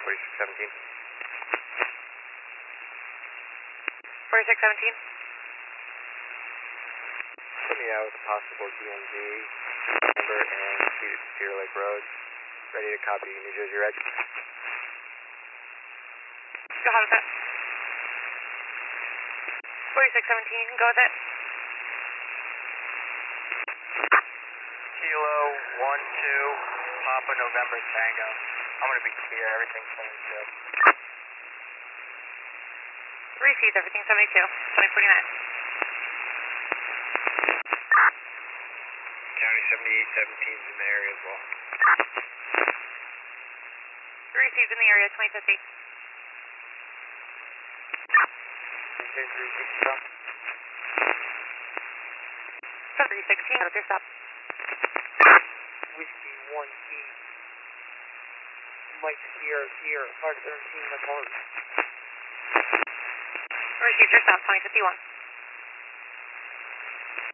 4617. 4617. Send me out with a possible DMV number and Cedar Lake Road. Ready to copy New Jersey Red. Go ahead with it. 4617, you can go with it. Kilo 12, Papa November Tango. I'm going to be clear, everything's 72. Received, everything 72, 2049. County 7817's in the area as well. Received in the area, 2050. Okay, 360. 316, what's your stop? Whiskey 1E. Mike Sierra here, 517 McCarty. Received your stop, 2051.